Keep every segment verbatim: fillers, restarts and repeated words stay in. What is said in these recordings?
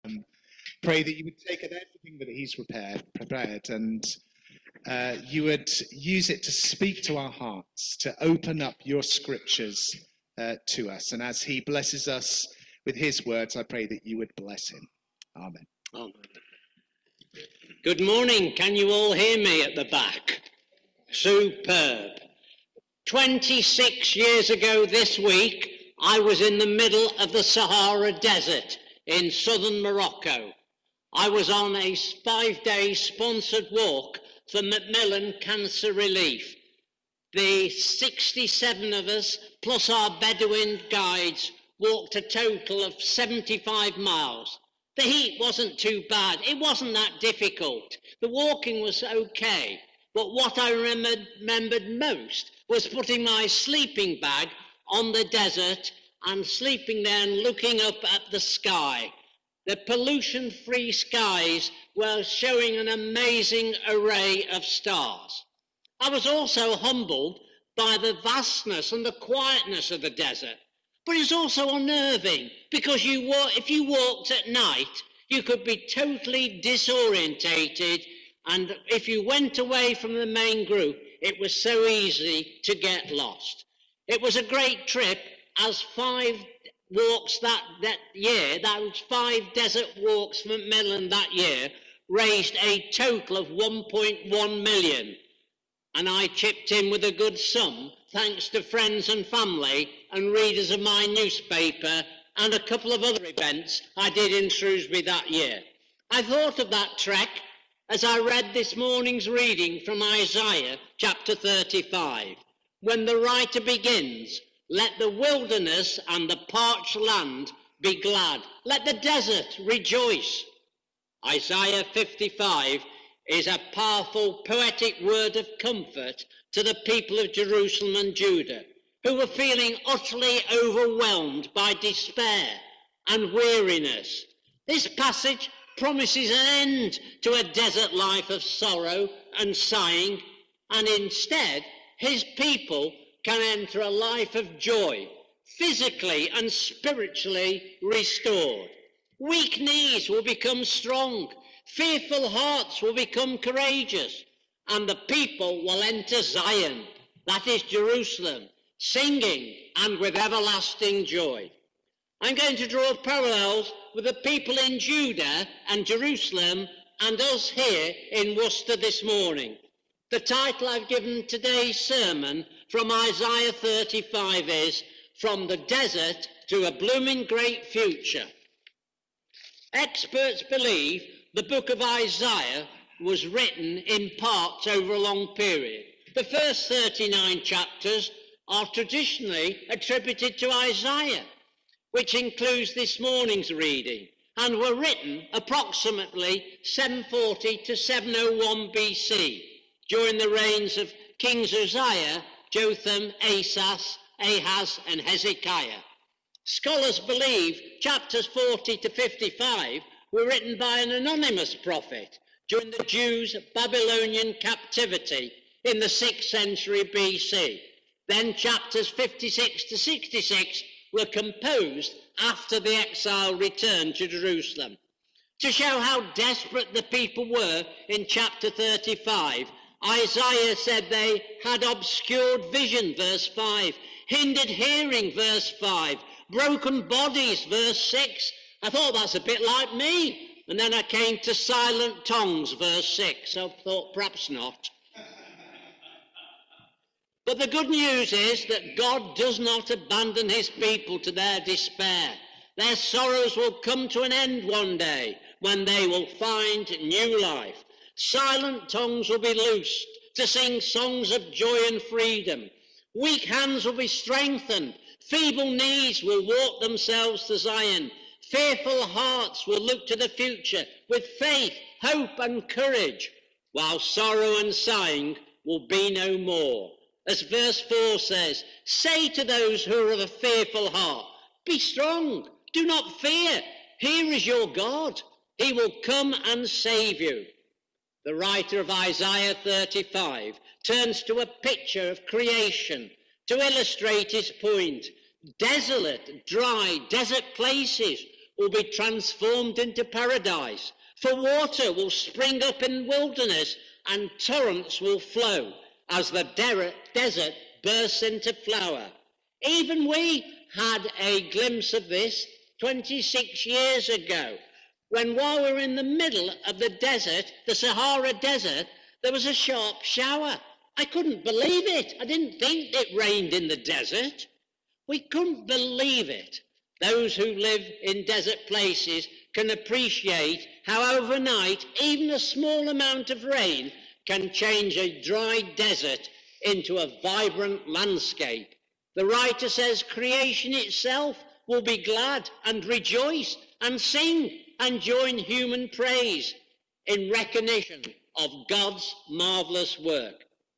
Um, pray that you would take everything that he's prepared, prepared and uh, you would use it to speak to our hearts, to open up your scriptures uh, to us. And as he blesses us with his words, I pray that you would bless him. Amen. Amen. Good morning. Can you all hear me at the back? Superb. twenty-six years ago this week, I was in the middle of the Sahara Desert in southern Morocco. I was on a five-day sponsored walk for Macmillan Cancer Relief. The sixty-seven of us, plus our Bedouin guides, walked a total of seventy-five miles. The heat wasn't too bad. It wasn't that difficult. The walking was okay. But what I remembered, remembered most was putting my sleeping bag on the desert and sleeping there and looking up at the sky. The pollution-free skies were showing an amazing array of stars. I was also humbled by the vastness and the quietness of the desert. But it's also unnerving because you walk, if you walked at night, you could be totally disorientated, and if you went away from the main group, it was so easy to get lost. It was a great trip, as five walks that, that year, that was five desert walks from Macmillan that year, raised a total of one point one million. And I chipped in with a good sum, thanks to friends and family and readers of my newspaper and a couple of other events I did in Shrewsbury that year. I thought of that trek as I read this morning's reading from Isaiah chapter thirty-five, when the writer begins, "Let the wilderness and the parched land be glad. Let the desert rejoice." Isaiah fifty-five is a powerful poetic word of comfort to the people of Jerusalem and Judah, who were feeling utterly overwhelmed by despair and weariness. This passage promises an end to a desert life of sorrow and sighing, and instead his people can enter a life of joy, physically and spiritually restored. Weak knees will become strong, fearful hearts will become courageous, and the people will enter Zion, that is Jerusalem, singing and with everlasting joy. I'm going to draw parallels with the people in Judah and Jerusalem and us here in Worcester this morning. The title I've given today's sermon from Isaiah thirty-five is "From the Desert to a Blooming Great Future." Experts believe the book of Isaiah was written in parts over a long period. The first thirty-nine chapters are traditionally attributed to Isaiah, which includes this morning's reading, and were written approximately seven forty to seven oh one B C, during the reigns of Kings Uzziah, Jotham, Asaph, Ahaz, and Hezekiah. Scholars believe chapters forty to fifty-five were written by an anonymous prophet during the Jews' Babylonian captivity in the sixth century B C. Then chapters fifty-six to sixty-six were composed after the exile returned to Jerusalem. To show how desperate the people were in chapter thirty-five, Isaiah said they had obscured vision, verse five, hindered hearing, verse five, broken bodies, verse six. I thought that's a bit like me. And then I came to silent tongues, verse six. I thought perhaps not. But the good news is that God does not abandon his people to their despair. Their sorrows will come to an end one day when they will find new life. Silent tongues will be loosed to sing songs of joy and freedom. Weak hands will be strengthened. Feeble knees will walk themselves to Zion. Fearful hearts will look to the future with faith, hope, and courage, while sorrow and sighing will be no more. As verse four says, "Say to those who are of a fearful heart, be strong, do not fear. Here is your God. He will come and save you." The writer of Isaiah thirty-five turns to a picture of creation to illustrate his point. Desolate, dry, desert places will be transformed into paradise. For water will spring up in wilderness, and torrents will flow as the de- desert bursts into flower. Even we had a glimpse of this twenty-six years ago, when while we were in the middle of the desert, the Sahara Desert, there was a sharp shower. I couldn't believe it. I didn't think it rained in the desert. We couldn't believe it. Those who live in desert places can appreciate how overnight even a small amount of rain can change a dry desert into a vibrant landscape. The writer says creation itself will be glad and rejoice and sing and join human praise in recognition of God's marvelous work.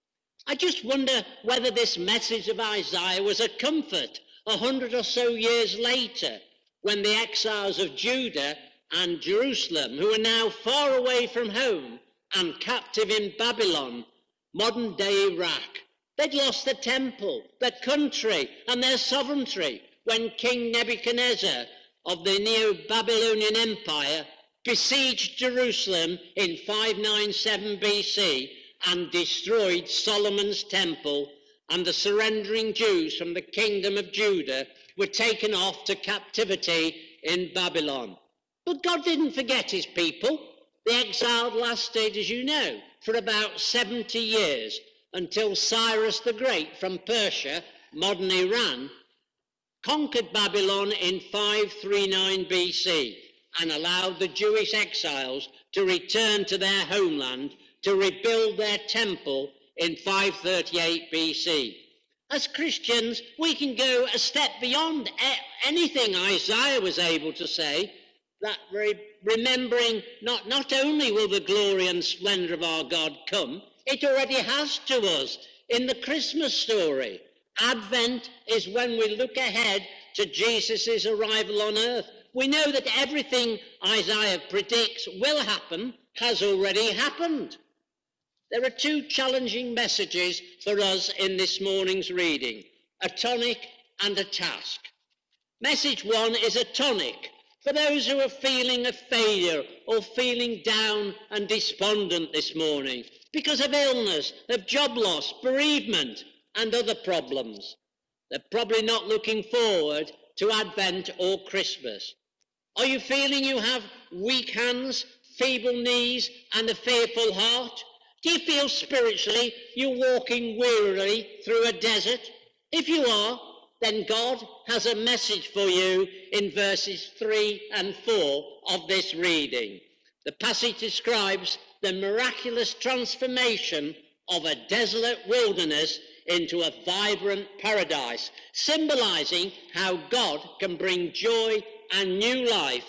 I just wonder whether this message of Isaiah was a comfort a hundred or so years later, when the exiles of Judah and Jerusalem, who are now far away from home and captive in Babylon, modern-day Iraq, they'd lost the temple, their country, and their sovereignty when King Nebuchadnezzar of the Neo-Babylonian Empire besieged Jerusalem in five ninety-seven B C and destroyed Solomon's temple, and the surrendering Jews from the kingdom of Judah were taken off to captivity in Babylon. But God didn't forget his people. The exile lasted, as you know, for about seventy years, until Cyrus the Great from Persia, modern Iran, conquered Babylon in five thirty-nine B C and allowed the Jewish exiles to return to their homeland to rebuild their temple in five thirty-eight B C. As Christians, we can go a step beyond anything Isaiah was able to say, that re- remembering not, not only will the glory and splendor of our God come, it already has to us in the Christmas story. Advent is when we look ahead to Jesus' arrival on earth. We know that everything Isaiah predicts will happen has already happened. There are two challenging messages for us in this morning's reading, a tonic and a task. Message one is a tonic for those who are feeling a failure or feeling down and despondent this morning because of illness, of job loss, bereavement, and other problems. They're probably not looking forward to Advent or Christmas. Are you feeling you have weak hands, feeble knees, and a fearful heart? Do you feel spiritually you're walking wearily through a desert? If you are, then God has a message for you in verses three and four of this reading. The passage describes the miraculous transformation of a desolate wilderness into a vibrant paradise, symbolizing how God can bring joy and new life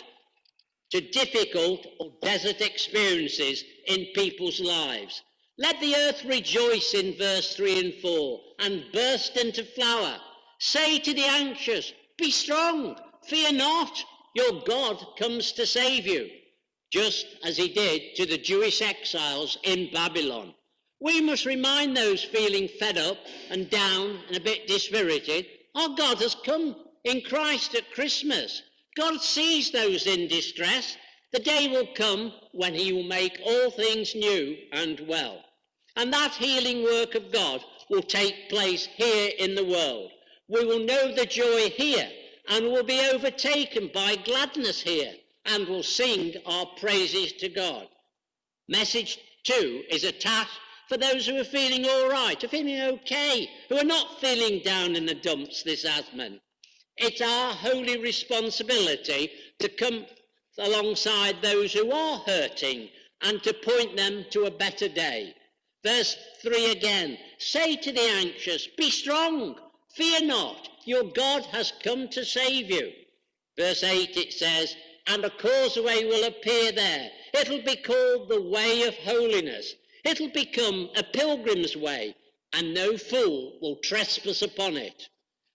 to difficult or desert experiences in people's lives. Let the earth rejoice in verse three and four and burst into flower. Say to the anxious, be strong, fear not, your God comes to save you, just as he did to the Jewish exiles in Babylon. We must remind those feeling fed up and down and a bit dispirited, our God has come in Christ at Christmas. God sees those in distress. The day will come when he will make all things new and well. And that healing work of God will take place here in the world. We will know the joy here and will be overtaken by gladness here and will sing our praises to God. Message two is a task for those who are feeling all right, are feeling okay, who are not feeling down in the dumps this Advent. It's our holy responsibility to come alongside those who are hurting and to point them to a better day. Verse three again, say to the anxious, be strong, fear not, your God has come to save you. Verse eight it says, and a causeway will appear there. It'll be called the way of holiness. It'll become a pilgrim's way, and no fool will trespass upon it.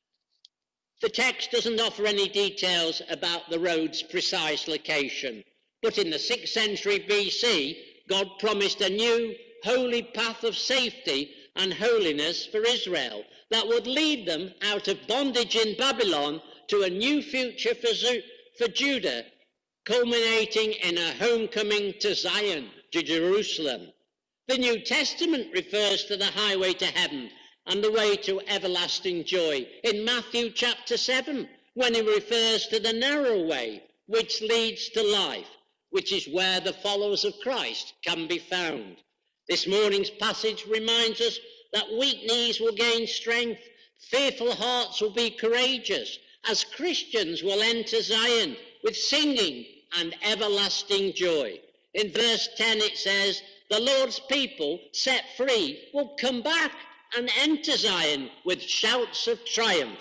The text doesn't offer any details about the road's precise location, but in the sixth century B C, God promised a new holy path of safety and holiness for Israel that would lead them out of bondage in Babylon to a new future for, for Judah, culminating in a homecoming to Zion, to Jerusalem. The New Testament refers to the highway to heaven and the way to everlasting joy in Matthew chapter seven, when he refers to the narrow way which leads to life, which is where the followers of Christ can be found. This morning's passage reminds us that weak knees will gain strength, fearful hearts will be courageous, as Christians will enter Zion with singing and everlasting joy. In verse ten it says, the Lord's people set free will come back and enter Zion with shouts of triumph.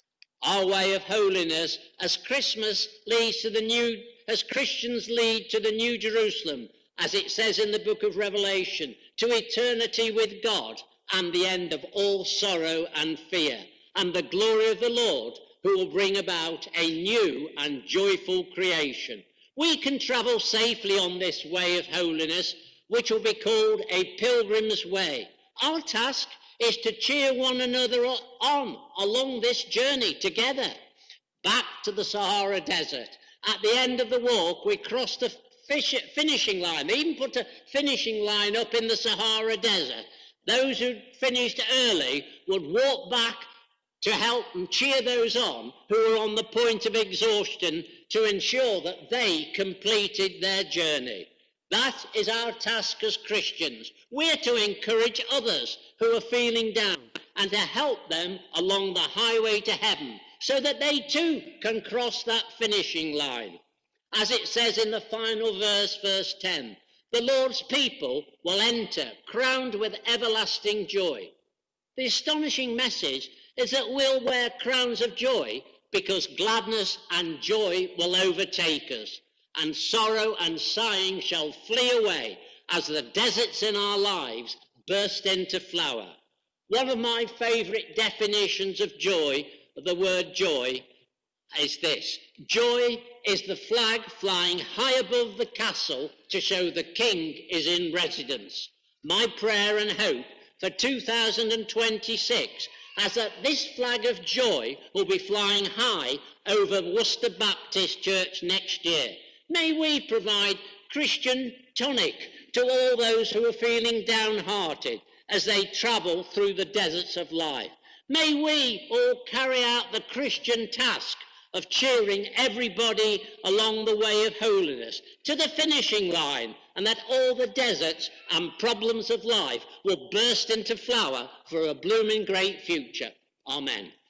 Our way of holiness as Christmas leads to the new, as Christians lead to the New Jerusalem, as it says in the book of Revelation, to eternity with God and the end of all sorrow and fear, and the glory of the Lord, who will bring about a new and joyful creation. We can travel safely on this way of holiness, which will be called a pilgrim's way. Our task is to cheer one another on along this journey together. Back to the Sahara Desert. At the end of the walk, we crossed the fish finishing line. They even put a finishing line up in the Sahara Desert. Those who finished early would walk back to help and cheer those on who were on the point of exhaustion, to ensure that they completed their journey. That is our task as Christians. We're to encourage others who are feeling down and to help them along the highway to heaven so that they too can cross that finishing line. As it says in the final verse, verse ten, the Lord's people will enter crowned with everlasting joy. The astonishing message is that we'll wear crowns of joy because gladness and joy will overtake us, and sorrow and sighing shall flee away as the deserts in our lives burst into flower. One of my favourite definitions of joy, of the word joy, is this. Joy is the flag flying high above the castle to show the king is in residence. My prayer and hope for two thousand twenty-six is that this flag of joy will be flying high over Worcester Baptist Church next year. May we provide Christian tonic to all those who are feeling downhearted as they travel through the deserts of life. May we all carry out the Christian task of cheering everybody along the way of holiness to the finishing line, and that all the deserts and problems of life will burst into flower for a blooming great future. Amen.